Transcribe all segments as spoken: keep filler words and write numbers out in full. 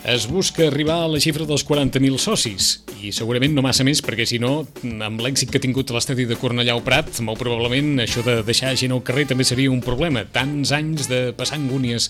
Es busca arribar a la xifra dels quaranta mil socis, i segurament no massa més, perquè si no, amb l'èxit que ha tingut l'estadi de Cornellà o Prat, molt probablement això de deixar gent al carrer també seria un problema. Tants anys de passar angúnies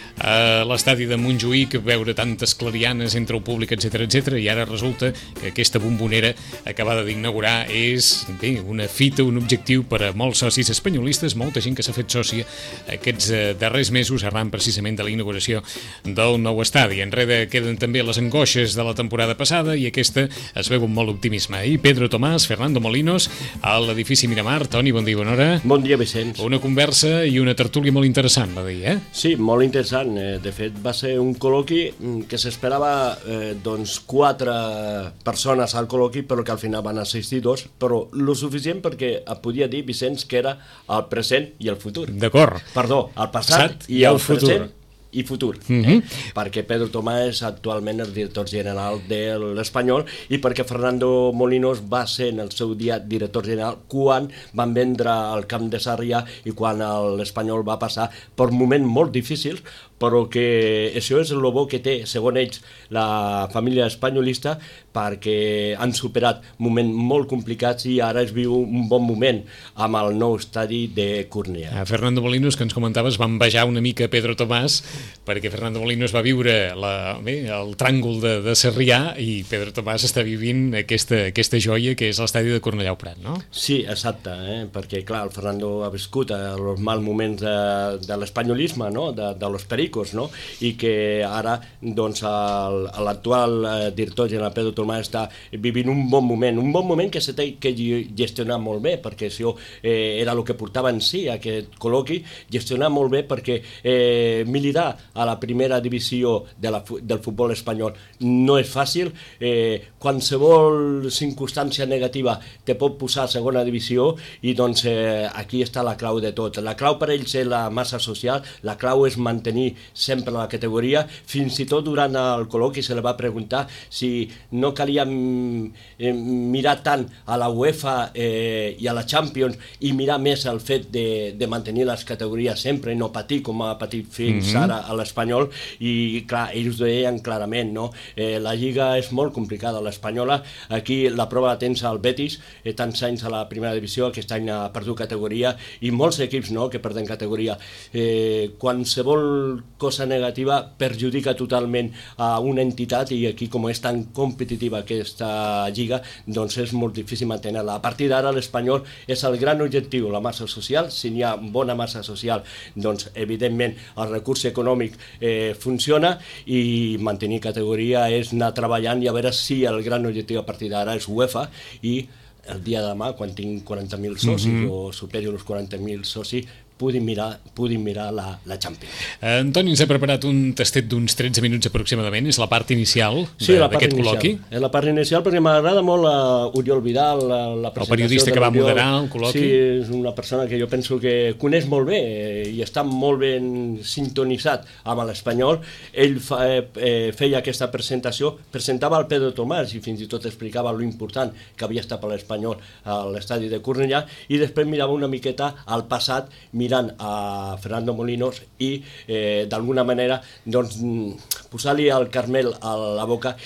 a l'estadi de Montjuïc, veure tantes clarianes entre el públic, etcètera, etcètera, i ara resulta que aquesta bombonera acabada d'inaugurar és, bé, una fita, un objectiu per a molts socis espanyolistes, molta gent que s'ha fet sòcia aquests darrers mesos arran precisament de la inauguració del nou estadi. Enrere queden també les angoixes de la temporada passada i aquesta es veu amb molt optimisme. I Pedro Tomàs, Fernando Molinos, a l'edifici Miramar. Toni, bon dia, bona hora. Bon dia, Vicenç. Una conversa i una tertúlia molt interessant, va dir, eh? Sí, molt interessant. De fet, va ser un col·loqui que s'esperava eh, doncs quatre persones al col·loqui, però que al final van assistir dos, però lo suficient perquè et podia dir, Vicenç, que era el present i el futur. D'acord. Perdó, el passat Passat i el, el futur. present i futur, Mhm. eh? Perquè Pedro Tomàs és actualment el director general de l'Espanyol i perquè Fernando Molinos va ser en el seu dia director general quan van vendre el camp de Sarrià i quan l'Espanyol va passar per moments molt difícils, però que això és el bo que té, segons ells, la família espanyolista, perquè han superat moments molt complicats i ara es viu un bon moment amb el nou estadi de Cornellà. A Fernando Molinos, que ens comentaves, va envejar una mica Pedro Tomàs, perquè Fernando Molinos va viure la, bé, el tràngol de, de Sarrià i Pedro Tomàs està vivint aquesta, aquesta joia que és l'estadi de Cornellà o Prat, no? Sí, exacte, eh? Perquè clar, el Fernando ha viscut els mals moments de, de l'espanyolisme, no? de, de los pericos, no? I que ara doncs, el, l'actual eh, director general Pedro Tomàs està vivint un bon moment, un bon moment que s'ha de que gestionar molt bé, perquè això eh, era el que portava en si aquest col·loqui, gestionar molt bé perquè eh, militar a la primera divisió de la, del futbol espanyol no és fàcil, eh, qualsevol circumstància negativa te pot posar a segona divisió i doncs eh, aquí està la clau de tot. La clau per ells és la massa social, la clau és mantenir sempre la categoria, fins i tot durant el col·loqui se li va preguntar si no calia eh, mirar tant a la UEFA eh, i a la Champions i mirar més el fet de, de mantenir les categories sempre i no patir com ha patit fins mm-hmm. ara a l'Espanyol, i clar, ells ho deien clarament, no? Eh, la Lliga és molt complicada, l'espanyola, aquí la prova la tens al Betis, eh, tants anys a la primera divisió, aquest any ha perdut categoria, i molts equips no, que perden categoria. Eh, qualsevol cosa negativa perjudica totalment a una entitat, i aquí com és tan competitiva aquesta Lliga, doncs és molt difícil mantenir-la. A partir d'ara l'Espanyol és el gran objectiu, la massa social. Si n'hi ha bona massa social, doncs evidentment el recurs econòmic eh, funciona, i mantenir categoria és anar treballant i a veure si el gran objectiu a partir d'ara és UEFA, i el dia de demà, quan tinc quaranta mil socis mm-hmm. o superi els quaranta mil socis, puguin mirar, puguin mirar la, la Champions. Antoni ens ha preparat un tastet d'uns tretze minuts aproximadament, és la part inicial sí, d'aquest col·loqui. És la part inicial perquè m'agrada molt a Oriol Vidal, la, la presentació. El periodista que va moderar el col·loqui. Sí, és una persona que jo penso que coneix molt bé i està molt ben sintonitzat amb l'Espanyol. Ell fa, eh, feia aquesta presentació, presentava el Pedro Tomàs i fins i tot explicava lo important que havia estat per l'Espanyol a l'estadi de Cornellà, i després mirava una miqueta al passat, mirant a Fernando Molinos i eh, d'alguna manera doncs, posar-li el carmel a la boca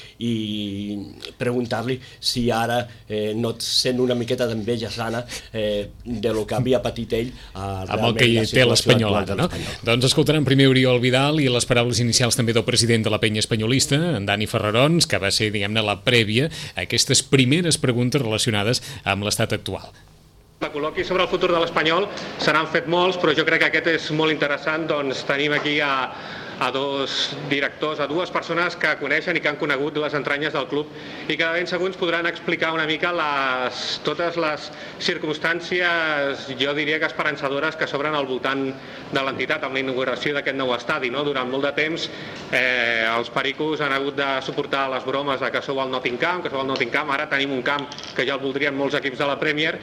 i preguntar-li si ara eh, no et sent una miqueta d'enveja sana eh, de lo que havia patit ell a, amb el que hi té l'Espanyol ara, no? Doncs escoltarem primer Oriol Vidal i les paraules inicials també del president de la penya espanyolista, en Dani Ferrarons, que va ser, diguem-ne, la prèvia a aquestes primeres preguntes relacionades amb l'estat actual. De col·loqui sobre el futur de l'Espanyol se n'han fet molts, però jo crec que aquest és molt interessant. Doncs tenim aquí a, a dos directors, a dues persones que coneixen i que han conegut les entranyes del club i que de ben segur ens podran explicar una mica les, totes les circumstàncies, jo diria que esperançadores, que s'obren al voltant de l'entitat amb la inauguració d'aquest nou estadi. No? Durant molt de temps eh, els pericos han hagut de suportar les bromes de que sou el Nottingham, que sou el Nottingham. Ara tenim un camp que ja el voldrien molts equips de la Premier,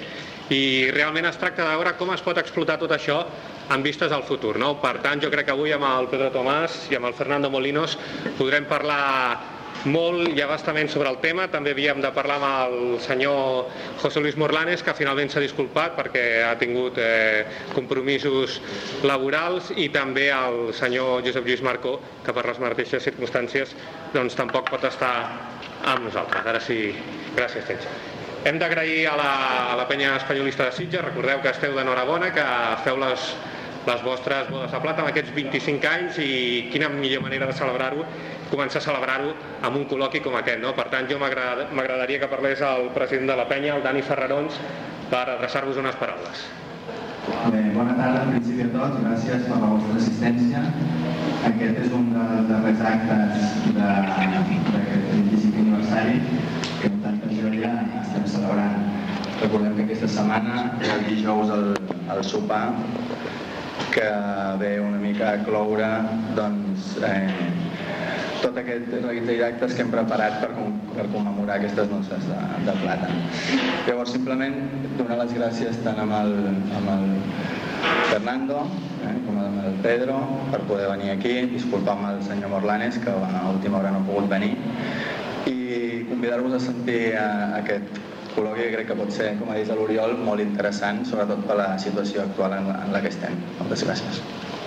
i realment es tracta de veure com es pot explotar tot això en vistes al futur, no? Per tant, jo crec que avui amb el Pedro Tomàs i amb el Fernando Molinos podrem parlar molt i abastament sobre el tema. També havíem de parlar amb el senyor José Luis Morlanes, que finalment s'ha disculpat perquè ha tingut eh, compromisos laborals, i també el senyor Josep Lluís Marcó, que per les mateixes circumstàncies doncs, tampoc pot estar amb nosaltres. Ara sí, gràcies, Tencha. Hem d'agrair a, la, a la penya espanyolista de Sitges. Recordeu que esteu d'enhorabona, que feu les, les vostres bodes de plata en aquests vint-i-cinc anys, i quina millor manera de celebrar-ho, començar a celebrar-ho amb un col·loqui com aquest, no? Per tant, jo m'agradaria que parlés el president de la penya, el Dani Ferrarons, per adreçar-vos unes paraules. Bé, bona tarda, en principi a tots, gràcies per la vostra assistència. Aquest és un dels darrers actes d'aquest vint-i-cinquè aniversari que amb tanta joia estem celebrant. Recordem que aquesta setmana, el dijous al, al sopar, que ve una mica a cloure doncs, eh, tot aquest reguitzell d'actes que hem preparat per, per commemorar aquestes noces de, de plata. Llavors, simplement donar les gràcies tant amb el, amb el Fernando eh, com amb el Pedro per poder venir aquí, disculpar amb el senyor Morlanes, que a última hora no ha pogut venir, i convidar-vos a sentir a, a aquest col·loqui, que crec que pot ser, com ha dit l'Oriol, molt interessant, sobretot per la situació actual en la, en la que estem. Moltes gràcies.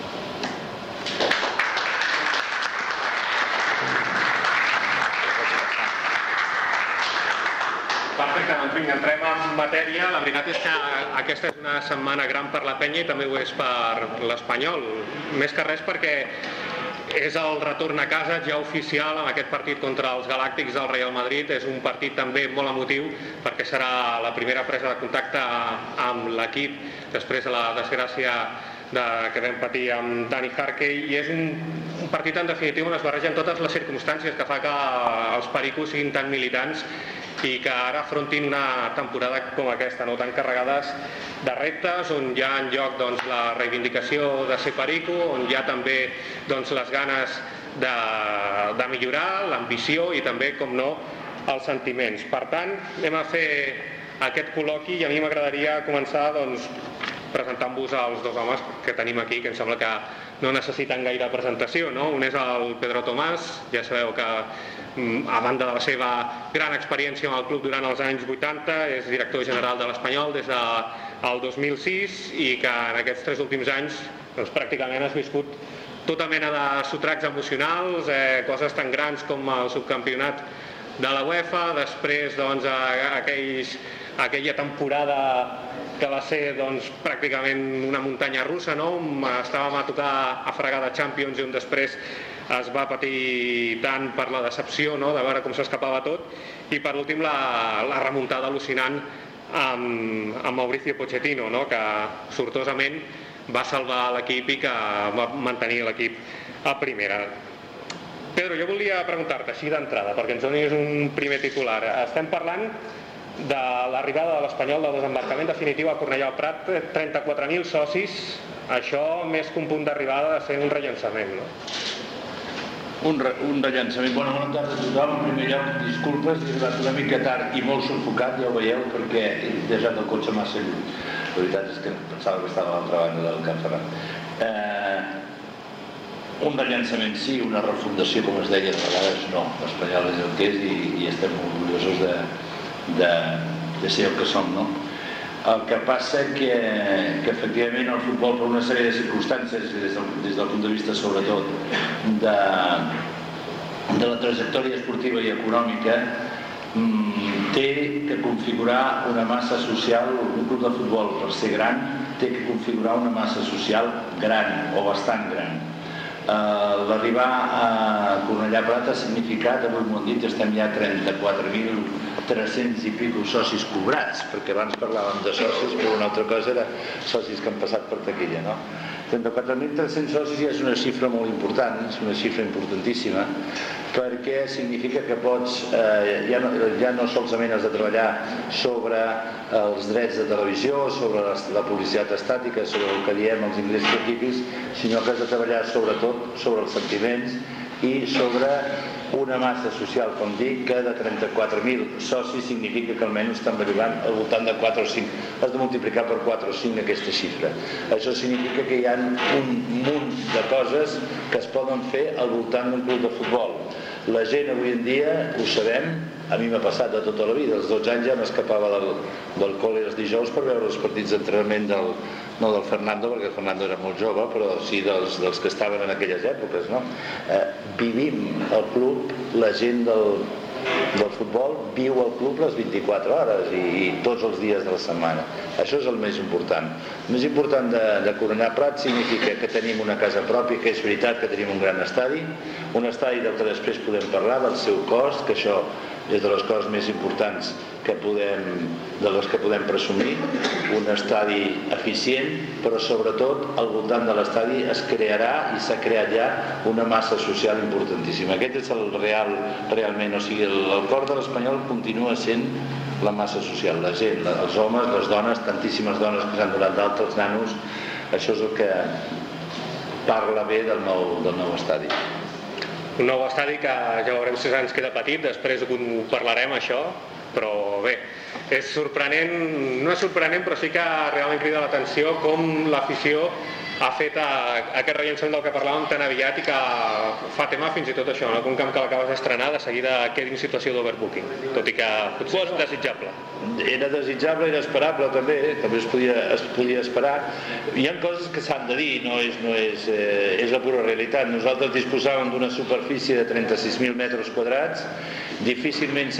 Perfecte, doncs vinga, entrem en matèria. La veritat és que aquesta és una setmana gran per la penya i també ho és per l'Espanyol. Més que res perquè és el retorn a casa ja oficial en aquest partit contra els Galàctics del Real Madrid. És un partit també molt emotiu perquè serà la primera presa de contacte amb l'equip després de la desgràcia de, que vam patir amb Dani Harkey, i és un, un partit en definitiva on es barregen totes les circumstàncies que fa que els pericos siguin tan militants i que ara afrontin una temporada com aquesta, no tan carregades de reptes, on hi ha en lloc doncs, la reivindicació de ser perico, on hi ha també doncs, les ganes de, de millorar, l'ambició i també, com no, els sentiments. Per tant, anem a fer aquest col·loqui i a mi m'agradaria començar doncs, presentant-vos els dos homes que tenim aquí, que em sembla que no necessiten gaire presentació, no? Un és el Pedro Tomàs, ja sabeu que a banda de la seva gran experiència amb el club durant els anys vuitanta, és director general de l'Espanyol des del dos mil sis i que en aquests tres últims anys doncs, pràcticament has viscut tota mena de sotracs emocionals, eh, coses tan grans com el subcampionat de la UEFA, després doncs, aquells, aquella temporada que va ser doncs, pràcticament una muntanya russa, no? Estàvem a tocar a fregar de Champions i on després es va patir tant per la decepció, no? De veure com s'escapava tot, i per últim la, la remuntada al·lucinant amb, amb Mauricio Pochettino, no? Que sortosament va salvar l'equip i que va mantenir l'equip a primera. Pedro, jo volia preguntar-te així d'entrada, perquè ens donis un primer titular. Estem parlant de l'arribada de l'Espanyol del desembarcament definitiu a Cornellà al Prat, trenta-quatre mil socis, això més que un punt d'arribada de ser un rellançament, no? Un, re, un rellançament. Bona, bona tarda a tothom. En primer lloc, disculpes, he arribat una mica tard i molt sufocat, ja ho veieu, perquè he deixat el cotxe massa lluny. La veritat és que pensava que estava a l'altra banda del Camp Ferran. Eh, un rellançament sí, una refundació, com es deia, de vegades no. L'Espanyol és el que és i, i estem molt orgullosos de De, de ser el que som, no? El que passa que, que efectivament el futbol, per una sèrie de circumstàncies, des del, des del punt de vista sobretot de, de la trajectòria esportiva i econòmica, mmm, té que configurar una massa social. Un club de futbol, per ser gran, té que configurar una massa social gran o bastant gran. Uh, L'arribar a Cornellà Prat ha significat, avui m'ho han dit, estem ja a trenta-quatre mil tres-cents i pico socis cobrats, perquè abans parlàvem de socis, però una altra cosa era socis que han passat per taquilla, no? trenta-quatre mil tres-cents socis ja és una xifra molt important, és una xifra importantíssima, perquè significa que pots, eh, ja, no, ja no solament has de treballar sobre els drets de televisió, sobre la, la publicitat estàtica, sobre el que diem els ingressos equipis, sinó que has de treballar sobretot sobre els sentiments i sobre una massa social, com dic, que de trenta-quatre mil socis significa que almenys estan arribant al voltant de quatre o cinc. Has de multiplicar per quatre o cinc aquesta xifra. Això significa que hi ha un munt de coses que es poden fer al voltant d'un club de futbol. La gent avui en dia, ho sabem, a mi m'ha passat de tota la vida. Als dotze anys ja m'escapava del, del col·le els dijous per veure els partits d'entrenament del, no del Fernando, perquè el Fernando era molt jove, però sí dels, dels que estaven en aquelles èpoques, no? Eh, vivim el club, la gent del, del futbol viu al club les vint-i-quatre hores i, i tots els dies de la setmana. Això és el més important. El més important de, de Cornellà Prat significa que tenim una casa pròpia, que és veritat que tenim un gran estadi, un estadi del que després podem parlar, del seu cost, que això és de les coses més importants que podem, de les que podem presumir, un estadi eficient, però sobretot al voltant de l'estadi es crearà i s'ha creat ja una massa social importantíssima. Aquest és el real, realment, o sigui, el, el cor de l'Espanyol continua sent la massa social, la gent, els homes, les dones, tantíssimes dones que s'han donat d'alta, els nanos. Això és el que parla bé del nou, del nou estadi. Un nou estadi que ja veurem si ens queda petit, després ho parlarem això, però bé, és sorprenent, no és sorprenent, però sí que realment crida l'atenció com l'afició ha fet a, a aquest rellançament del que parlàvem tan aviat i que fa tema fins i tot això, no? Un camp que l'acabes d'estrenar, de seguida quedi en situació d'overbooking, tot i que potser és desitjable. Era desitjable i esperable també, eh? També es podia, es podia esperar. Hi ha coses que s'han de dir, no és, no és, eh, és la pura realitat. Nosaltres disposàvem d'una superfície de trenta-sis mil metres quadrats, difícilment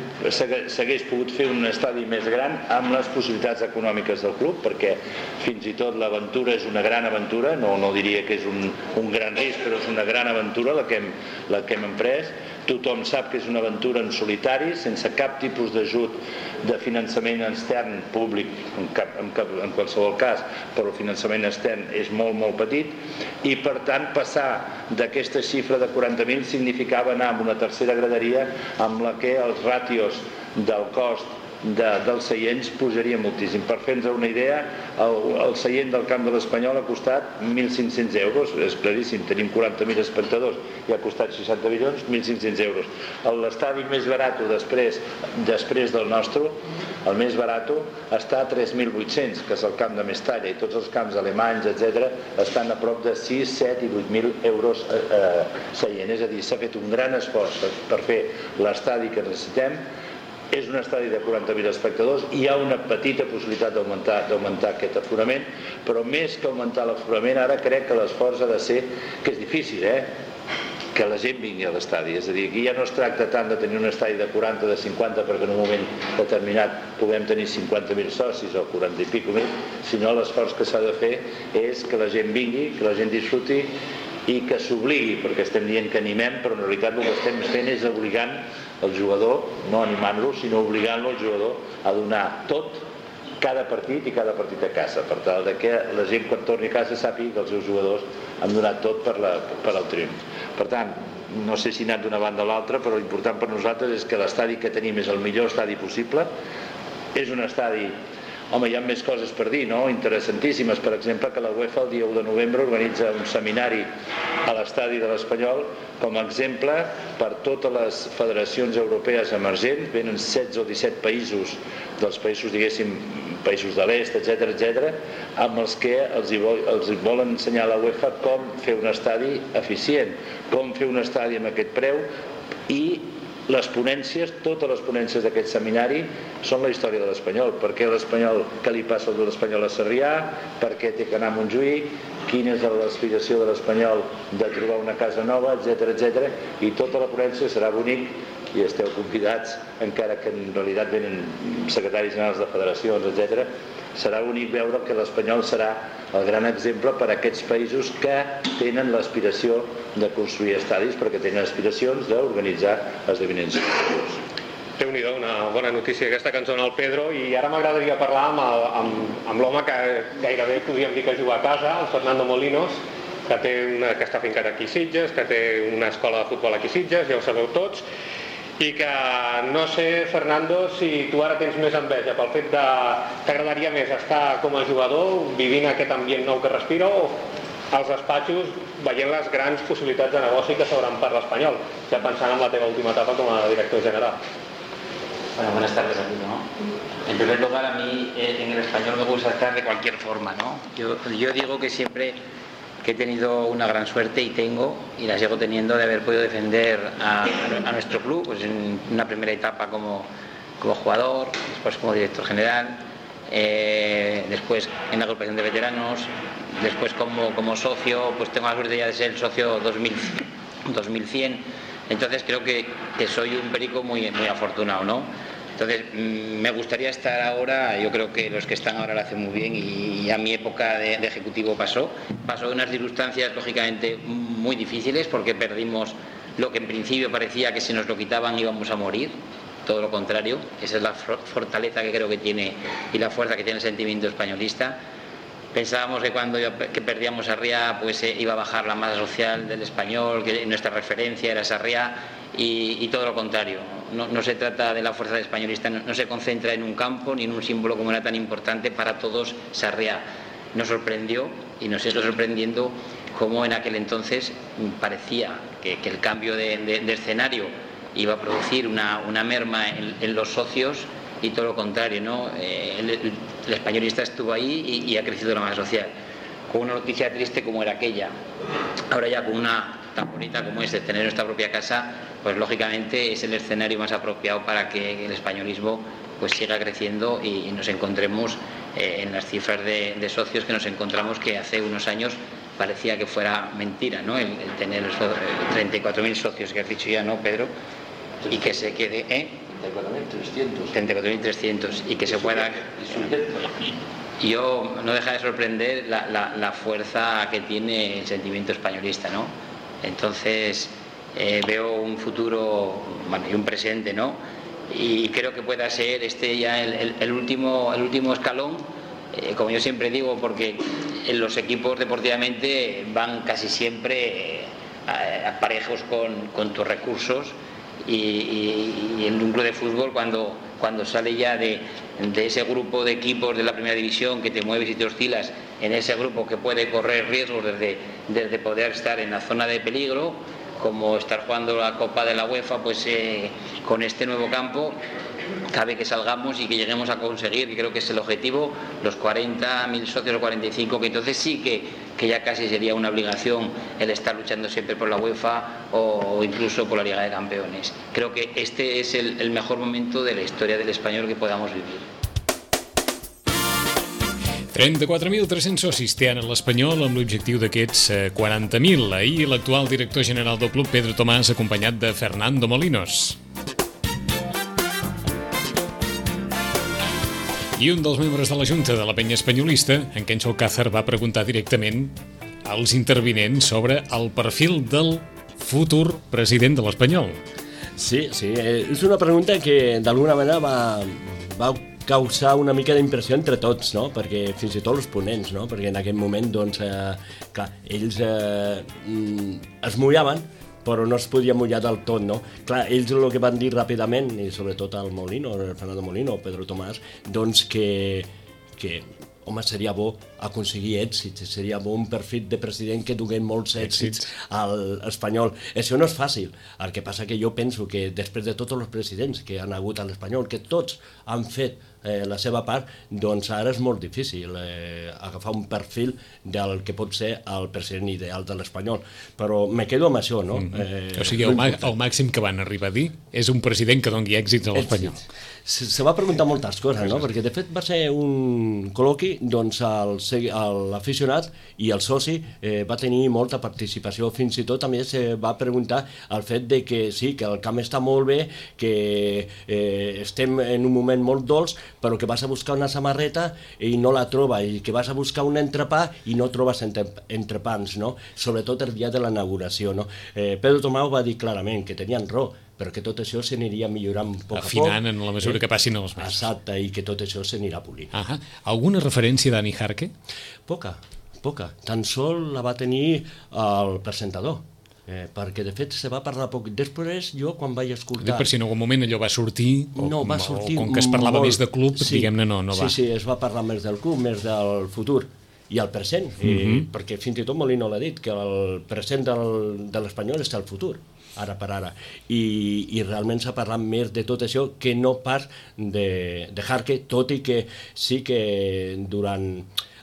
s'hagués pogut fer un estadi més gran amb les possibilitats econòmiques del club, perquè fins i tot l'aventura és una gran aventura, no, no diria que és un, un gran risc, però és una gran aventura la que hem, la que hem emprès. Tothom sap que és una aventura en solitari, sense cap tipus d'ajut de finançament extern públic, en, cap, en, cap, en qualsevol cas, però el finançament extern és molt, molt petit, i per tant passar d'aquesta xifra de quaranta mil significava anar amb una tercera graderia amb la que els ràtios del cost de, dels seients pujaria moltíssim. Per fer-nos una idea, el, el seient del camp de l'Espanyol ha costat mil cinc-cents euros, és claríssim, tenim quaranta mil espectadors i ha costat seixanta milions, mil cinc-cents euros. L'estadi més barat després, després del nostre, el més barat està a tres mil vuit-cents, que és el camp de Mestalla, i tots els camps alemanys, etcètera, estan a prop de sis, set i vuit mil euros eh, eh, seient. És a dir, s'ha fet un gran esforç per, per fer l'estadi que necessitem. És un estadi de quaranta mil espectadors, hi ha una petita possibilitat d'augmentar d'augmentar aquest aforament, però més que augmentar l'aforament, ara crec que l'esforç ha de ser, que és difícil, eh? que la gent vingui a l'estadi. És a dir, aquí ja no es tracta tant de tenir un estadi de quaranta, de cinquanta, perquè en un moment determinat puguem tenir cinquanta mil socis o quaranta i pico mil, sinó l'esforç que s'ha de fer és que la gent vingui, que la gent disfruti i que s'obligui, perquè estem dient que animem, però en realitat el que estem fent és obligant el jugador, no animant-lo, sinó obligant-lo al jugador a donar tot cada partit i cada partit a casa, per tal de que la gent quan torni a casa sàpiga que els seus jugadors han donat tot per, la, per al triomf. Per tant, no sé si ha anat d'una banda a l'altra, però l'important per nosaltres és que l'estadi que tenim és el millor estadi possible. És un estadi... Home, hi ha més coses per dir, no? Interessantíssimes. Per exemple, que la UEFA el dia u de novembre organitza un seminari a l'estadi de l'Espanyol com a exemple per totes les federacions europees emergents. Venen setze o disset països, dels països, diguéssim, països de l'est, etcètera, etcètera, amb els que els hi, vol, els hi volen ensenyar a la UEFA com fer un estadi eficient, com fer un estadi amb aquest preu, i les ponències, totes les ponències d'aquest seminari són la història de l'Espanyol. Per què l'Espanyol, què li passa a l'Espanyol a Sarrià, per què té que anar a Montjuïc, quina és l'aspiració de l'Espanyol de trobar una casa nova, etcètera, etcètera, i tota la ponència serà bonic i esteu convidats, encara que en realitat venen secretaris generals de federacions, etcètera. Serà bonic veure que l'Espanyol serà el gran exemple per a aquests països que tenen l'aspiració de construir estadis, perquè tenen aspiracions d'organitzar esdeveniments esportius. Déu-n'hi-do, una bona notícia aquesta que ens dona el Pedro, i ara m'agradaria parlar amb, el, amb, amb l'home que gairebé podríem dir que juga a casa, el Fernando Molinos, que, té una, que està fincat aquí a Sitges, que té una escola de futbol aquí a Sitges, ja ho sabeu tots, i que no sé, Fernando, si tu ara tens més enveja pel fet de t'agradaria més estar com a jugador, vivint aquest ambient nou que respira, o als despatxos veient les grans possibilitats de negoci que s'obran per l'Espanyol, ja pensant en la teva última etapa com a director general. Bueno, buenas tardes a todos, ¿no? En primer lugar, a mí eh, en el Español me gusta estar de cualquier forma, ¿no? Yo, yo digo que siempre que que he tenido una gran suerte y tengo, y la sigo teniendo, de haber podido defender a, a nuestro club, pues en una primera etapa como, como jugador, después como director general, eh, después en la agrupación de veteranos, después como, como socio, pues tengo la suerte ya de ser el socio dos mil cien, entonces creo que, que soy un perico muy, muy afortunado, ¿no? Entonces, me gustaría estar ahora, yo creo que los que están ahora lo hacen muy bien y ya mi época de, de ejecutivo pasó. Pasó de unas circunstancias, lógicamente, muy difíciles porque perdimos lo que en principio parecía que si nos lo quitaban íbamos a morir. Todo lo contrario, esa es la fortaleza que creo que tiene y la fuerza que tiene el sentimiento españolista. Pensábamos que cuando que perdíamos Sarriá pues eh, iba a bajar la masa social del español, que nuestra referencia era Sarriá y, y todo lo contrario. No, no se trata de la fuerza del españolista, no, no se concentra en un campo ni en un símbolo como era tan importante para todos Sarriá. Nos sorprendió y nos sigue sorprendiendo cómo en aquel entonces parecía que, que el cambio de, de, de escenario iba a producir una, una merma en, en los socios y todo lo contrario, ¿no? Eh, el, el, el españolista estuvo ahí y, y ha crecido la masa social. Con una noticia triste como era aquella, ahora ya con una tan bonita como es de tener nuestra propia casa, pues lógicamente es el escenario más apropiado para que el españolismo pues siga creciendo y, y nos encontremos eh, en las cifras de, de socios que nos encontramos, que hace unos años parecía que fuera mentira, ¿no? El, el tener treinta y cuatro mil socios que has dicho ya, ¿no, Pedro? Y que se quede, ¿eh? treinta y cuatro mil trescientos y que se pueda. Yo no deja de sorprender la, la, la fuerza que tiene el sentimiento españolista, ¿no? Entonces eh, veo un futuro, bueno, y un presente, ¿no? Y creo que pueda ser este ya el, el, el último el último escalón, eh, como yo siempre digo, porque en los equipos deportivamente van casi siempre eh, aparejos con, con tus recursos. Y, y, y en un club de fútbol cuando, cuando sale ya de, de ese grupo de equipos de la primera división que te mueves y te oscilas en ese grupo que puede correr riesgos desde, desde poder estar en la zona de peligro, como estar jugando la Copa de la UEFA, pues eh, con este nuevo campo cabe que salgamos y que lleguemos a conseguir, que creo que es el objetivo, los cuarenta mil socios o cuarenta y cinco, que entonces sí que, que ya casi sería una obligación el estar luchando siempre por la UEFA o, o incluso por la Liga de Campeones. Creo que este es el, el mejor momento de la historia del español que podamos vivir. trenta-quatre mil tres-cents socis té ara l'Espanyol amb l'objectiu d'aquests quaranta mil. Ahir l'actual director general del club, Pedro Tomàs, acompanyat de Fernando Molinos. I un dels membres de la Junta de la penya espanyolista, en Kencho Alcázar, va preguntar directament als intervinents sobre el perfil del futur president de l'Espanyol. Sí, sí, és una pregunta que d'alguna manera va, va causar una mica d'impressió entre tots, no? Perquè fins i tot els ponents, no? Perquè en aquell moment, doncs, eh, clar, ells eh, es mullaven, però no es podia mullar del tot, no? Clar, ells el que van dir ràpidament, i sobretot el Molino, el Fernando Molino, Pedro Tomàs, doncs que, que home, seria bo aconseguir èxits, seria bo un perfil de president que dugui molts èxits al espanyol. Això no és fàcil, el que passa que jo penso que després de tots els presidents que han hagut a l'Espanyol, que tots han fet eh, la seva part, doncs ara és molt difícil eh, agafar un perfil del que pot ser el president ideal de l'Espanyol. Però me quedo amb això, no? Mm -hmm. eh, o sigui, el, el màxim que van arribar a dir és un president que doni èxits a l'Espanyol. Se, se va preguntar moltes coses, no? Perquè de fet va ser un col·loqui, doncs l'aficionat i el soci eh, va tenir molta participació, fins i tot també se va preguntar el fet de que sí, que el camp està molt bé, que eh, estem en un moment molt dolç, però que vas a buscar una samarreta i no la troba, i que vas a buscar un entrepà i no trobes entre, entrepans, no? Sobretot el dia de l'inauguració, no? Eh, Pedro Tomàs va dir clarament que tenien raó, però que tot això s'aniria millorant poc a poc. Afinant en la mesura eh? que passin els mesos. Exacte, i que tot això s'anirà polint. Ahà. Alguna referència d'Ani Jarque? Poca, poca. Tan sol la va tenir el presentador. Eh, perquè de fet se va parlar poc. Després jo quan vaig escoltar... Per si en algun moment allò va sortir, o, no, va sortir o com que es parlava molt... més de club, sí, diguem-ne no, no va. Sí, sí, es va parlar més del club, més del futur i el present, uh -huh. eh, perquè fins i tot Molino l'ha dit, que el present del, de l'Espanyol està al futur, ara per ara, i, i realment s'ha parlat més de tot això que no pas de, de Jarque, tot i que sí que durant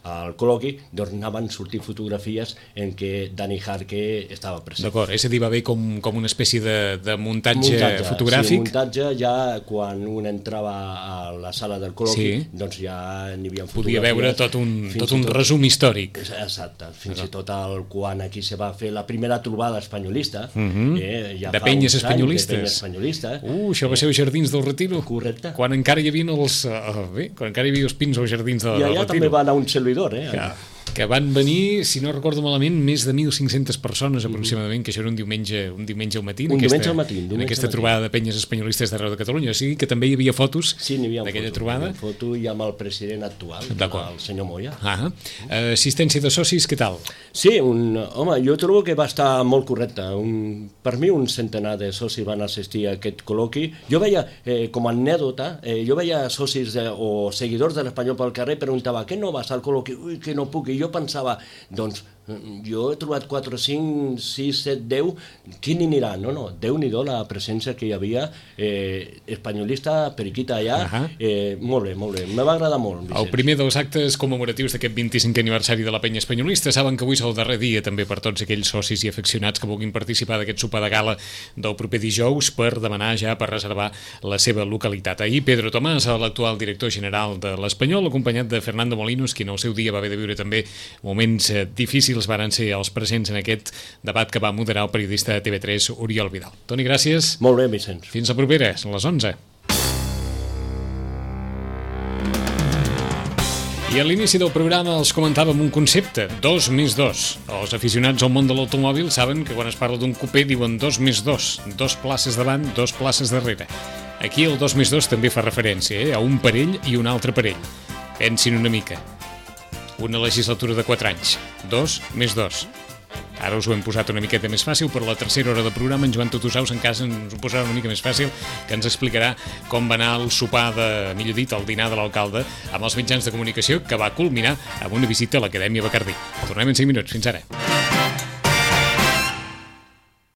al col·loqui, doncs anaven sortint fotografies en què Dani Jarque estava present. D'acord, és a dir, va haver com, com una espècie de, de muntatge, muntatge fotogràfic. Sí, muntatge ja quan un entrava a la sala del col·loqui, sí. doncs ja n'hi havia fotografies. Podia veure tot un, tot un tot, resum històric. Exacte, fins i tot el, quan aquí se va fer la primera trobada espanyolista, uh -huh. eh, ja de penyes espanyolistes. De penyes espanyolistes. Uh, això va ser als Jardins del Retiro. Correcte. Quan encara hi havia els, uh, bé, quan encara hi havia els pins als Jardins del, del Retiro. I allà del també va anar un servidor, eh? Ja. Que van venir, si no recordo malament, més de mil cinc-centes persones aproximadament, que això era un diumenge, un diumenge al matí, un en aquesta, diumenge al matí, diumenge en aquesta al matí. trobada de penyes espanyolistes d'arreu de Catalunya. O sigui que també hi havia fotos sí, d'aquella trobada. Sí, foto i amb el president actual, el senyor Moya. Ah, assistència de socis, què tal? Sí, un, home, jo trobo que va estar molt correcte. Un, per mi un centenar de socis van assistir a aquest col·loqui. Jo veia, eh, com a anèdota, eh, jo veia socis de, o seguidors de l'Espanyol pel carrer, preguntava, què no vas al col·loqui? Ui, que no puc. I jo pensava, doncs, jo he trobat quatre, cinc, sis, set, deu, qui n'hi anirà? No, no, Déu-n'hi-do la presència que hi havia, eh, espanyolista, periquita allà, uh -huh. eh, molt bé, molt bé, me va agradar molt, Vicenç. El primer dels actes commemoratius d'aquest vint-i-cinquè aniversari de la penya espanyolista. Saben que avui és el darrer dia també per tots aquells socis i aficionats que vulguin participar d'aquest sopar de gala del proper dijous per demanar ja, per reservar la seva localitat. Ahir Pedro Tomàs, l'actual director general de l'Espanyol, acompanyat de Fernando Molinos, qui en el seu dia va haver de viure també moments eh, difícils, varen ser els presents en aquest debat que va moderar el periodista de T V tres, Oriol Vidal. Toni, gràcies. Molt bé, Vicenç. Fins la propera, a les onze. I a l'inici del programa els comentàvem un concepte, dos més dos. Els aficionats al món de l'automòbil saben que quan es parla d'un cupé diuen dos més dos, dos places davant, dos places darrere. Aquí el dos més dos també fa referència eh, a un parell i un altre parell. Pensin una mica. Una legislatura de quatre anys. Dos més dos. Ara us ho hem posat una miqueta més fàcil, però la tercera hora de programa en Joan Totusaus en casa ens ho posarà una mica més fàcil, que ens explicarà com va anar el sopar de, millor dit, el dinar de l'alcalde amb els mitjans de comunicació, que va culminar amb una visita a l'Acadèmia Bacardí. Tornem en cinc minuts. Fins ara.